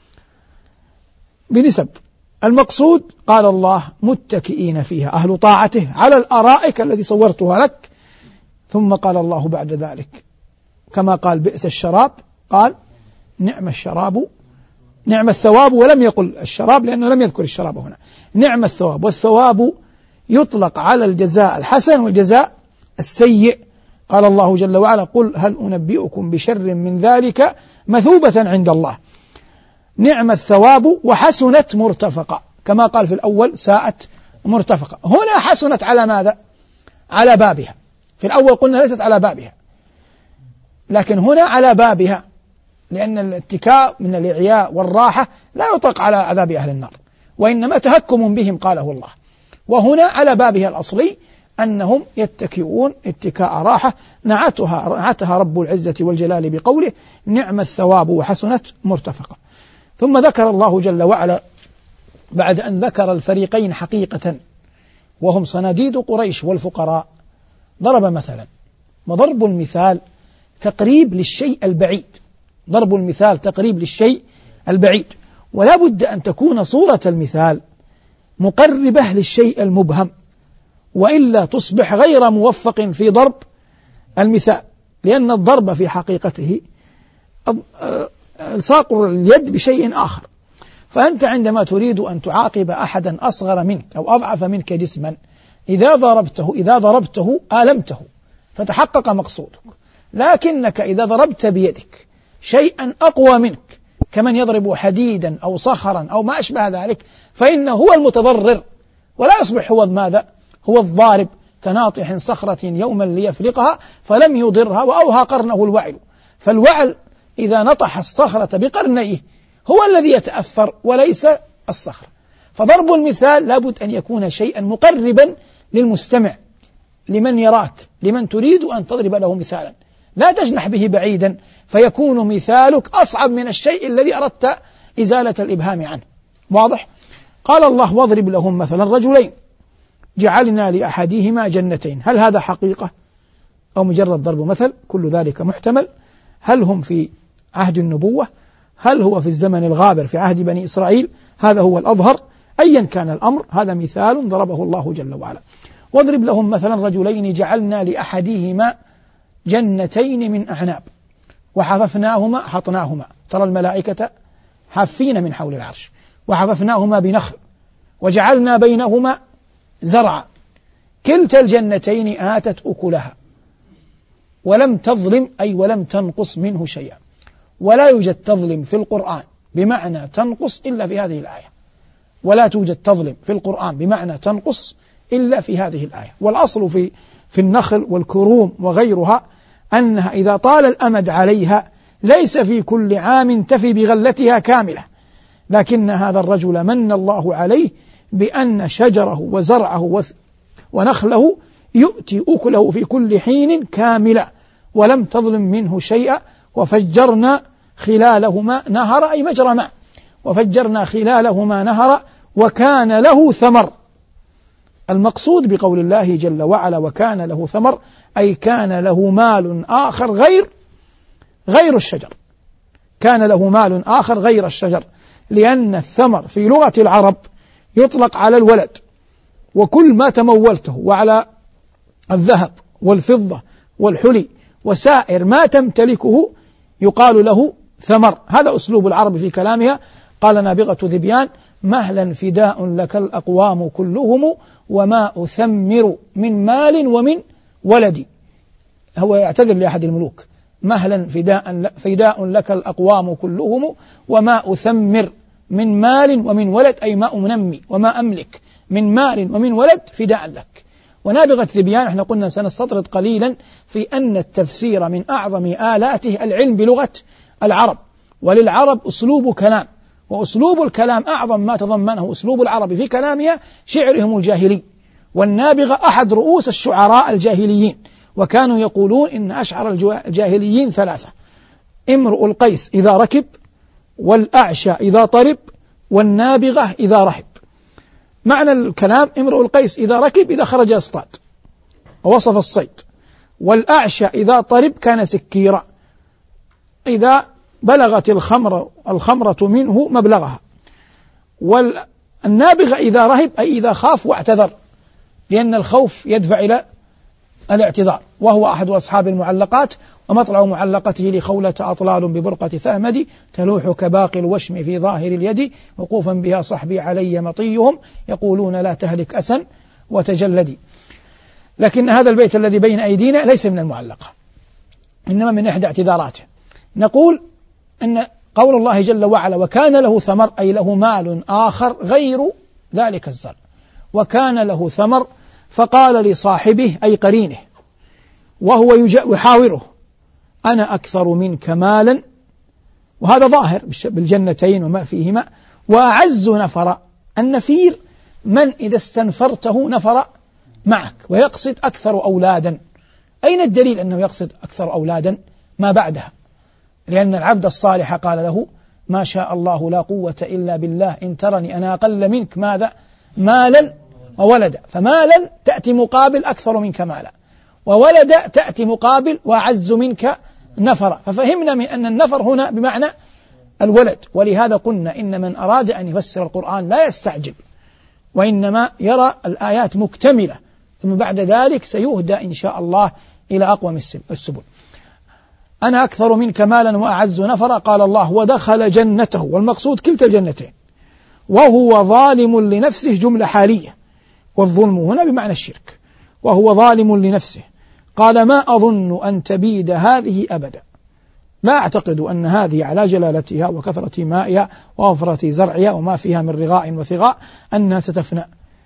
بنسب. المقصود قال الله متكئين فيها، أهل طاعته على الأرائك التي صورتها لك. ثم قال الله بعد ذلك كما قال بئس الشراب قال نعم الشراب، نعم الثواب، ولم يقل الشراب لأنه لم يذكر الشراب هنا، نعم الثواب. والثواب يطلق على الجزاء الحسن والجزاء السيء. قال الله جل وعلا قل هل أنبئكم بشر من ذلك مثوبة عند الله، نعم الثواب وحسنت مرتفقة، كما قال في الأول ساءت مرتفقة. هنا حسنت على ماذا؟ على بابها. في الأول قلنا ليست على بابها، لكن هنا على بابها، لأن الاتكاء من الإعياء والراحة لا يطلق على عذاب أهل النار، وإنما تهكم بهم قاله الله. وهنا على بابها الأصلي أنهم يتكئون اتكاء راحة نعتها رب العزة والجلال بقوله نعم الثواب وحسنت مرتفقة. ثم ذكر الله جل وعلا بعد أن ذكر الفريقين حقيقة وهم صناديد قريش والفقراء ضرب مثلا، وضرب المثال تقريب للشيء البعيد، ضرب المثال تقريب للشيء البعيد، ولا بد أن تكون صورة المثال مقربة للشيء المبهم، وإلا تصبح غير موفق في ضرب المثال، لأن الضرب في حقيقته الصاق اليد بشيء آخر. فأنت عندما تريد أن تعاقب أحدا أصغر منك أو أضعف منك جسما إذا ضربته آلمته فتحقق مقصودك، لكنك إذا ضربت بيدك شيئا أقوى منك كمن يضرب حديدا أو صخرا أو ما أشبه ذلك فإنه هو المتضرر ولا يصبح هو ماذا؟ هو الضارب، كناطح صخرة يوما ليفلقها فلم يضرها وأوهى قرنه الوعل. فالوعل إذا نطح الصخرة بقرنيه هو الذي يتأثر وليس الصخرة. فضرب المثال لابد أن يكون شيئا مقربا للمستمع، لمن يراك، لمن تريد أن تضرب له مثالا، لا تجنح به بعيدا فيكون مثالك أصعب من الشيء الذي أردت إزالة الإبهام عنه. واضح؟ قال الله واضرب لهم مثلا رجلين جعلنا لأحدهما جنتين. هل هذا حقيقة أو مجرد ضرب مثل؟ كل ذلك محتمل. هل هم في عهد النبوة؟ هل هو في الزمن الغابر في عهد بني إسرائيل؟ هذا هو الأظهر. أيا كان الأمر هذا مثال ضربه الله جل وعلا. واضرب لهم مثلا رجلين جعلنا لأحدهما جنتين من أعناب وحففناهما حطناهما، ترى الملائكة حافين من حول العرش، وحففناهما بنخل وجعلنا بينهما زرعا كلتا الجنتين آتت أكلها ولم تظلم أي ولم تنقص منه شيئا. ولا يوجد تظلم في القرآن بمعنى تنقص إلا في هذه الآية، ولا توجد تظلم في القرآن بمعنى تنقص إلا في هذه الآية. والأصل في النخل والكروم وغيرها أنها إذا طال الأمد عليها ليس في كل عام تفي بغلتها كاملة، لكن هذا الرجل من الله عليه بأن شجره وزرعه ونخله يؤتي أكله في كل حين كاملة ولم تظلم منه شيئا. وفجرنا خلالهما نهر أي مجرى ماء، وفجرنا خلالهما نهر وكان له ثمر. المقصود بقول الله جل وعلا وكان له ثمر أي كان له مال آخر غير الشجر، كان له مال آخر غير الشجر، لأن الثمر في لغة العرب يطلق على الولد، وكل ما تمولته وعلى الذهب والفضة والحلي وسائر ما تمتلكه يقال له ثمر. هذا أسلوب العرب في كلامها. قال نابغة ذبيان مهلا فداء لك الأقوام كلهم وما أثمر من مال ومن ولدي. هو يعتذر لأحد الملوك، مهلا فداء لك الأقوام كلهم وما أثمر من مال ومن ولد أي ما أنمي وما أملك من مال ومن ولد فداء لك. ونابغة ذبيان احنا قلنا سنستطرد قليلا في أن التفسير من أعظم آلاته العلم بلغة العرب، وللعرب أسلوب كلام، وأسلوب الكلام أعظم ما تضمنه أسلوب العرب في كلامها شعرهم الجاهلي. والنابغة أحد رؤوس الشعراء الجاهليين، وكانوا يقولون إن أشعر الجاهليين ثلاثة: امرؤ القيس إذا ركب، والأعشى إذا طرب، والنابغة إذا رحب. معنى الكلام امرؤ القيس إذا ركب إذا خرج يصطاد ووصف الصيد، والأعشى إذا طرب كان سكيرا إذا بلغت الخمرة منه مبلغها، والنابغة إذا رهب أي إذا خاف واعتذر، لأن الخوف يدفع إلى الاعتذار. وهو أحد أصحاب المعلقات، ومطلع معلقته لخولة أطلال ببرقة ثامد تلوح كباقي الوشم في ظاهر اليد وقوفا بها صحبي علي مطيهم يقولون لا تهلك أسا وتجلدي. لكن هذا البيت الذي بين أيدينا ليس من المعلقة، إنما من إحدى اعتذاراته. نقول أن قول الله جل وعلا وكان له ثمر أي له مال آخر غير ذلك الزرع، وكان له ثمر، فقال لصاحبه أي قرينه وهو يحاوره أنا أكثر منك مالا، وهذا ظاهر بالجنتين وما فيهما، وأعز نفرا. النفير من إذا استنفرته نفر معك ويقصد أكثر أولادا. أين الدليل أنه يقصد أكثر أولادا؟ ما بعدها، لأن العبد الصالح قال له ما شاء الله لا قوة إلا بالله إن ترني أنا أقل منك ماذا؟ مالا وولدا. فمالا تأتي مقابل أكثر منك مالا، وولد تأتي مقابل وأعز منك نفرا. ففهمنا من أن النفر هنا بمعنى الولد. ولهذا قلنا إن من أراد أن يفسر القرآن لا يستعجل، وإنما يرى الآيات مكتملة، ثم بعد ذلك سيهدى إن شاء الله إلى أقوم السبل. أنا أكثر منك مالا وأعز نفرا. قال الله ودخل جنته، والمقصود كلتا الجنتين، وهو ظالم لنفسه جملة حالية، والظلم هنا بمعنى الشرك، وهو ظالم لنفسه. قال ما أظن أن تبيد هذه أبدا، لا أعتقد أن هذه على جلالتها وكثرة مائها ووفرة زرعها وما فيها من رغاء وثغاء أنها ستفنى.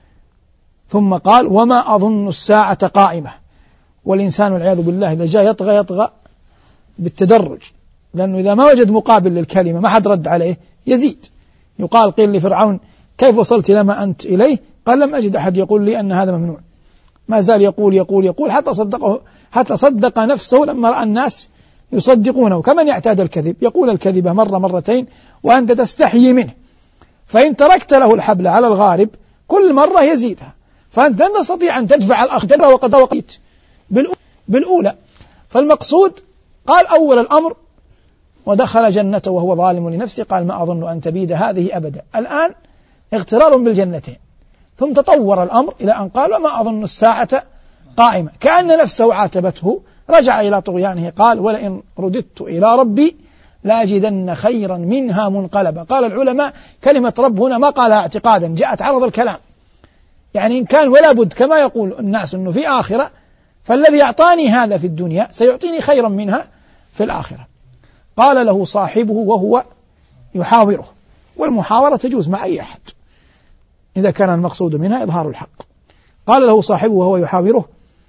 ثم قال وما أظن الساعة قائمة. والإنسان والعياذ بالله إذا جاء يطغى بالتدرج، لأنه إذا ما وجد مقابل للكلمة ما حد رد عليه يزيد. يقال قيل لفرعون كيف وصلت لما أنت إليه؟ قال لم أجد أحد يقول لي أن هذا ممنوع. ما زال يقول حتى صدق نفسه لما رأى الناس يصدقونه، كمن يعتاد الكذب، يقول الكذبة مرة مرتين وأنت تستحيي منه، فإن تركت له الحبل على الغارب كل مرة يزيدها، فأنت لن تستطيع أن تدفع الأخضر وقد وقيت بالأولى. فالمقصود قال أول الأمر ودخل جنته وهو ظالم لنفسه، قال ما أظن أن تبيد هذه أبدا. الآن اغترار بالجنتين، ثم تطور الأمر إلى أن قال وما أظن الساعة قائمة، كأن نفسه عاتبته، رجع إلى طغيانه، قال ولئن رددت إلى ربي لأجدن خيرا منها منقلبا. قال العلماء كلمة رب هنا ما قالها اعتقادا، جاءت عرض الكلام، يعني إن كان ولا بد كما يقول الناس أنه في آخرة، فالذي أعطاني هذا في الدنيا سيعطيني خيرا منها في الآخرة. قال له صاحبه وهو يحاوره، والمحاورة تجوز مع أي أحد إذا كان المقصود منها إظهار الحق. قال له صاحبه وهو يحاوره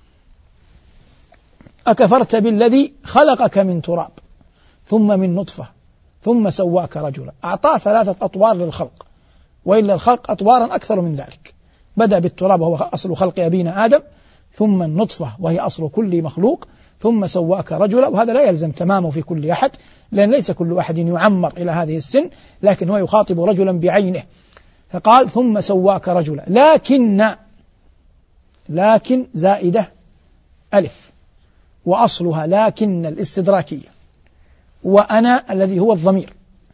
أكفرت بالذي خلقك من تراب ثم من نطفة ثم سواك رجلا. أعطاه 3 أطوار للخلق، وإلا الخلق أطوارا أكثر من ذلك. بدأ بالتراب وهو أصل خلق أبينا آدم، ثم النطفة وهي أصل كل مخلوق، ثم سواك رجلا. وهذا لا يلزم تمامه في كل أحد، لأن ليس كل أحد يعمر إلى هذه السن، لكن هو يخاطب رجلا بعينه. فقال ثم سواك رجلا، لكن زائدة ألف، وأصلها لكن الاستدراكية، وأنا الذي هو الضمير،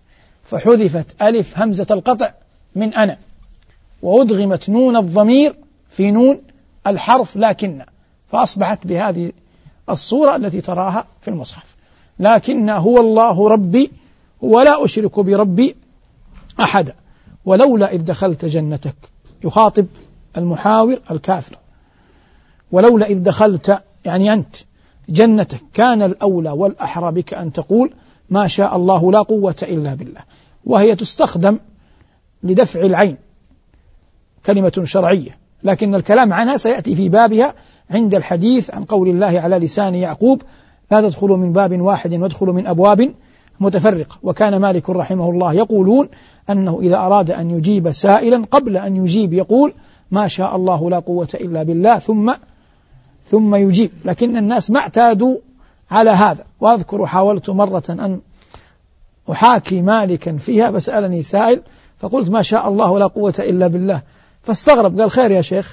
فحذفت ألف همزة القطع من أنا، وأدغمت نون الضمير في نون الحرف لكن، فأصبحت بهذه الصورة التي تراها في المصحف. لكن هو الله ربي ولا أشرك بربي أحدا. ولولا إذ دخلت جنتك، يخاطب المحاور الكافر، ولولا إذ دخلت يعني أنت جنتك كان الأولى والأحرى بك أن تقول ما شاء الله لا قوة إلا بالله، وهي تستخدم لدفع العين، كلمة شرعية، لكن الكلام عنها سيأتي في بابها عند الحديث عن قول الله على لسان يعقوب لا تدخلوا من باب واحد وادخلوا من أبواب متفرقة. وكان مالك رحمه الله يقولون أنه إذا أراد أن يجيب سائلا قبل أن يجيب يقول ما شاء الله لا قوة إلا بالله ثم يجيب، لكن الناس ما اعتادوا على هذا. وأذكر حاولت مرة أن أحاكي مالكا فيها، فسألني سائل فقلت ما شاء الله لا قوة إلا بالله، فاستغرب قال خير يا شيخ،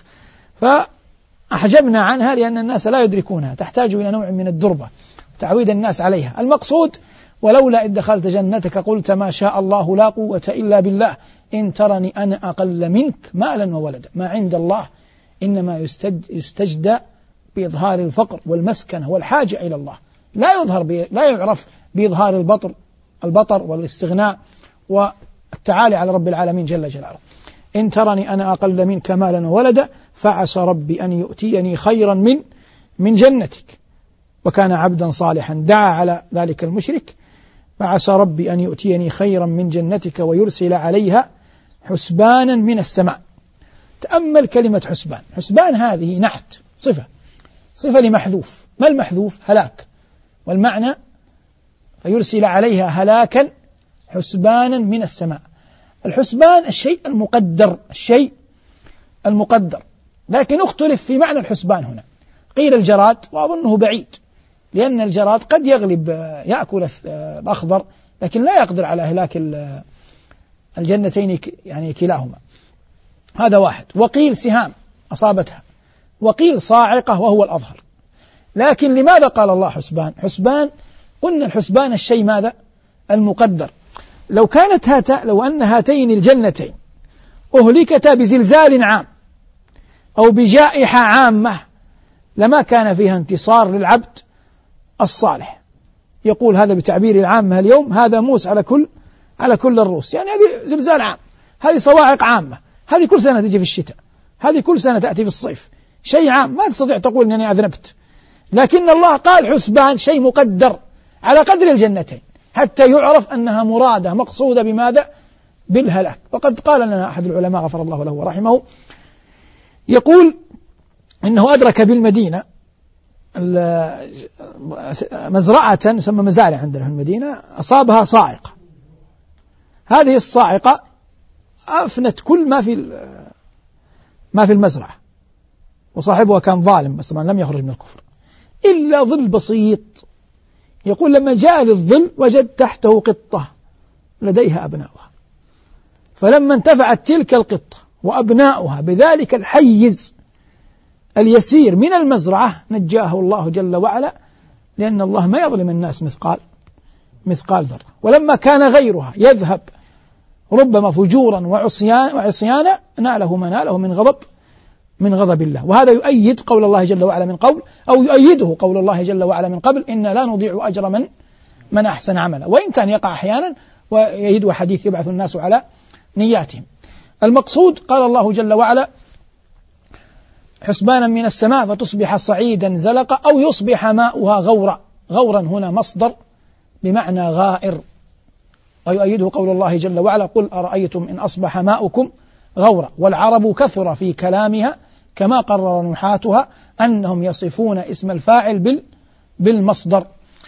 فأحجبنا عنها لأن الناس لا يدركونها، تحتاج إلى نوع من الدربة تعويد الناس عليها. المقصود ولولا إذ دخلت جنتك قلت ما شاء الله لا قوة إلا بالله إن ترني أنا أقل منك مالا وولدا. ما عند الله إنما يستجدى بإظهار الفقر والمسكنة والحاجة إلى الله، لا يعرف بإظهار البطر والاستغناء والتعالي على رب العالمين جل جلاله. إن ترني أنا أقل منك مالا وولدا فعسى ربي أن يؤتيني خيرا من جنتك وكان عبدا صالحا. دعا على ذلك المشرك فعسى ربي أن يؤتيني خيرا من جنتك ويرسل عليها حسبانا من السماء. تأمل كلمة حسبان، حسبان هذه نعت صفة لمحذوف. ما المحذوف؟ هلاك، والمعنى فيرسل عليها هلاكا حسبانا من السماء. الحسبان الشيء المقدر لكن اختلف في معنى الحسبان هنا. قيل الجراد، وأظنه بعيد، لأن الجراد قد يغلب يأكل الأخضر لكن لا يقدر على إهلاك الجنتين يعني كلاهما، هذا واحد. وقيل سهام أصابتها، وقيل صاعقة وهو الأظهر. لكن لماذا قال الله حسبان؟ حسبان قلنا الحسبان الشيء ماذا؟ المقدر. لو أن هاتين الجنتين أهلكتا بزلزال عام أو بجائحة عامة لما كان فيها انتصار للعبد الصالح. يقول هذا بتعبير العامة اليوم هذا موس على كل الروس، يعني هذه زلزال عام، هذه صواعق عامة، هذه كل سنة تجي في الشتاء، هذه كل سنة تأتي في الصيف، شيء عام ما تستطيع تقول أنني أذنبت. لكن الله قال حسبان، شيء مقدر على قدر الجنتين حتى يعرف أنها مرادة مقصودة بماذا؟ بالهلاك. وقد قال لنا أحد العلماء غفر الله له ورحمه، يقول إنه أدرك بالمدينة مزرعة تسمى مزارع عندنا في المدينة أصابها صاعقة. هذه الصاعقة أفنت كل ما في المزرعة، وصاحبها كان ظالم بس طبعا لم يخرج من الكفر إلا ظل بسيط. يقول لما جاء للظل وجد تحته قطة لديها أبناؤها، فلما انتفعت تلك القطة وأبناؤها بذلك الحيز اليسير من المزرعة نجاه الله جل وعلا، لأن الله ما يظلم الناس مثقال ذرة. ولما كان غيرها يذهب ربما فجورا وعصيانا ناله ما ناله من غضب الله. وهذا يؤيد قول الله جل وعلا من قبل، أو يؤيده قول الله جل وعلا من قبل: إنا لا نضيع أجر من أحسن عملا، وإن كان يقع أحيانا، ويؤيده حديث يبعث الناس على نياتهم. المقصود قال الله جل وعلا: حسبانا من السماء فتصبح صعيدا زلقا أو يصبح ماؤها غورا. غورا هنا مصدر بمعنى غائر. ويؤيده قول الله جل وعلا: قل أرأيتم إن أصبح ماؤكم غورا. والعرب كثر في كلامها كما قرر نحاتها أنهم يصفون اسم الفاعل بالمصدر.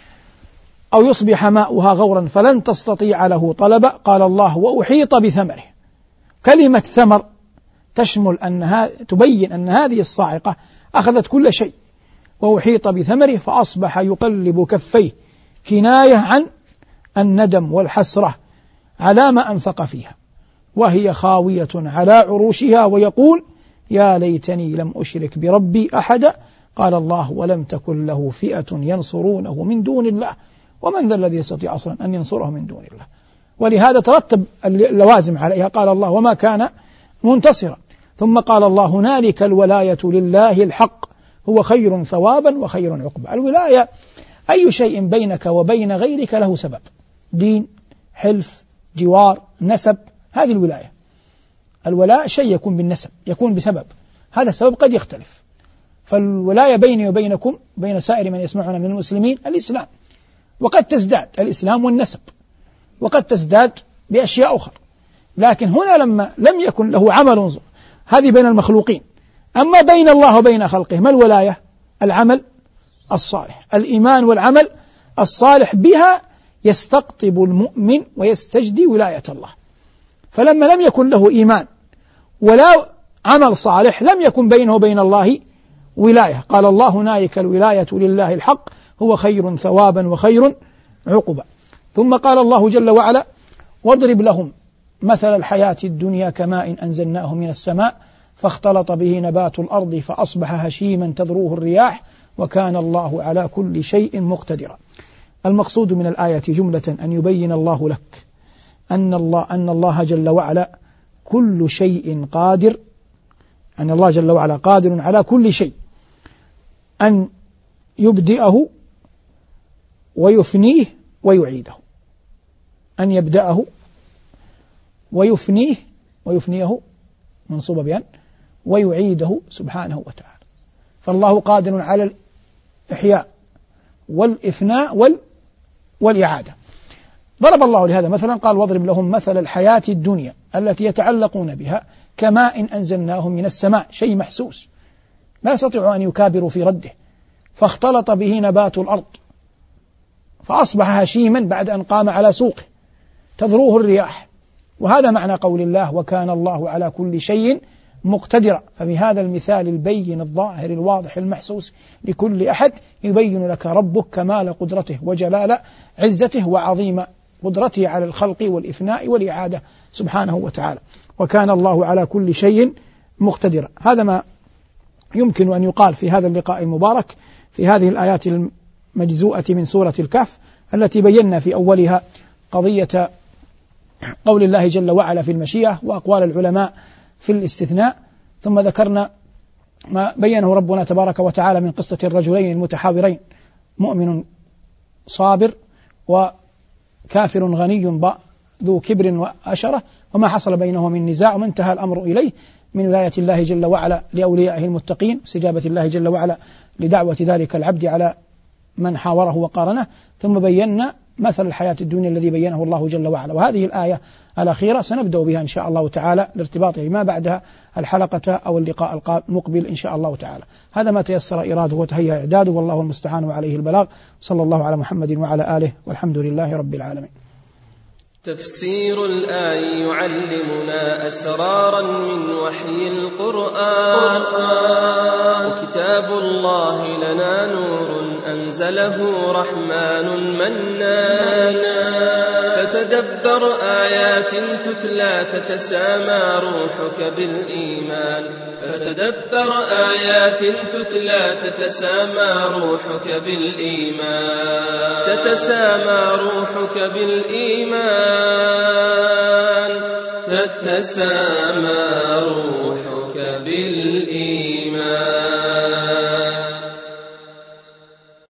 أو يصبح ماؤها غورا فلن تستطيع له طلبا. قال الله: وأحيط بثمره. كلمة ثمر تشمل تبين أن هذه الصاعقة أخذت كل شيء. وأحيط بثمره فأصبح يقلب كفيه، كناية عن الندم والحسرة على ما أنفق فيها، وهي خاوية على عروشها، ويقول: يا ليتني لم أشرك بربي أحدا. قال الله: ولم تكن له فئة ينصرونه من دون الله ومن ذا الذي يستطيع أصلا أن ينصره من دون الله. ولهذا ترتب اللوازم عليها. قال الله: وما كان منتصرا. ثم قال الله: هنالك الولاية لله الحق هو خير ثوابا وخير عقبا. الولاية أي شيء بينك وبين غيرك له سبب، دين، حلف، جوار، نسب، هذه الولاية. الولاء شيء يكون بالنسب، يكون بسبب، هذا السبب قد يختلف. فالولاية بيني وبينكم بين سائر من يسمعنا من المسلمين الإسلام، وقد تزداد الإسلام والنسب، وقد تزداد بأشياء أخرى. لكن هنا لما لم يكن له عمل، هذه بين المخلوقين. أما بين الله وبين خلقه ما الولاية؟ العمل الصالح، الإيمان والعمل الصالح، بها يستقطب المؤمن ويستجدي ولاية الله. فلما لم يكن له إيمان ولا عمل صالح لم يكن بينه وبين الله ولاية. قال الله: هنالك الولاية لله الحق هو خير ثوابا وخير عقبا. ثم قال الله جل وعلا: واضرب لهم مثل الحياة الدنيا كماء أنزلناه من السماء فاختلط به نبات الأرض فأصبح هشيما تذروه الرياح وكان الله على كل شيء مقتدرا. المقصود من الآية جملة أن يبين الله لك أن الله جل وعلا كل شيء قادر، أن الله جل وعلا قادر على كل شيء، أن يبدئه ويفنيه ويعيده، أن يبدأه ويفنيه منصوب بأن، ويعيده سبحانه وتعالى. فالله قادر على الإحياء والإفناء والإعادة. ضرب الله لهذا مثلا، قال: واضرب لهم مثل الحياة الدنيا التي يتعلقون بها كماء أنزلناه من السماء، شيء محسوس لا يستطيع أن يكابروا في رده، فاختلط به نبات الأرض فأصبح هشيما بعد أن قام على سوقه تذروه الرياح. وهذا معنى قول الله: وكان الله على كل شيء مقتدرة. فبهذا المثال البين الظاهر الواضح المحسوس لكل أحد يبين لك ربك كمال قدرته وجلال عزته وعظيم قدرته على الخلق والإفناء والإعادة سبحانه وتعالى. وكان الله على كل شيء مقتدرا. هذا ما يمكن أن يقال في هذا اللقاء المبارك في هذه الآيات المجزوءة من سورة الكهف التي بينا في أولها قضية قول الله جل وعلا في المشيئة وأقوال العلماء في الاستثناء، ثم ذكرنا ما بينه ربنا تبارك وتعالى من قصة الرجلين المتحاورين، مؤمن صابر وكافر غني ذو كبر وأشرة، وما حصل بينه من نزاع وما انتهى الأمر إليه من ولاية الله جل وعلا لأوليائه المتقين، استجابة الله جل وعلا لدعوة ذلك العبد على من حاوره وقارنه. ثم بينا مثل الحياة الدنيا الذي بينه الله جل وعلا. وهذه الآية الأخيرة سنبدأ بها إن شاء الله تعالى لارتباطه ما بعدها الحلقة أو اللقاء المقبل إن شاء الله تعالى. هذا ما تيسر إراده وتهيأ إعداده، والله المستعان وعليه البلاغ. صلى الله على محمد وعلى آله والحمد لله رب العالمين. تفسير الآي يعلمنا أسرارا من وحي القرآن، وكتاب الله لنا نور أنزله رحمن منان. فتدبر آيات تتلى تتسامى روحك بالإيمان، فتدبر آيات تتلى تتسامى روحك بالإيمان، تتسامى روحك بالإيمان، تتسامى روحك بالإيمان.